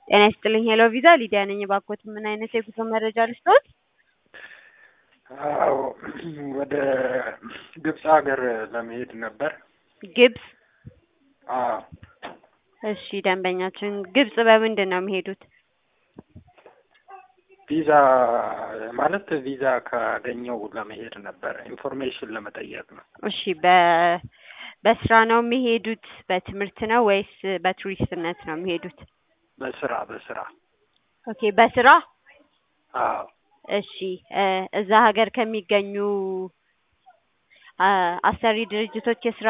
ጤና ይስጥልኝ ሄሎ ቪዛ ሊዲያ ነኝ። እባክዎት ምን አይነት የጉዞ መረጃ ልስጥዎት? አዎ ወደ ግብጽ ሀገር ለመሄድ ነበር። ግብጽ? አዎ እሺ ደንበኛችን ግብጽ በምንድን ነው የሚሄዱት? ቪዛ ማለት ቪዛ ካገኘው ለመሄድ ነበር። ኢንፎርሜሽን ለመጠየቅ ነው። እሺ በስራ ነው የሚሄዱት? በትምህርት ነው ወይስ በቱሪስትነት ነው የሚሄዱት? በስራ ኦኬ በስራ። አዎ እሺ እዛ ሀገር ከሚገኙ አሰሪ ድርጅቶች የስራ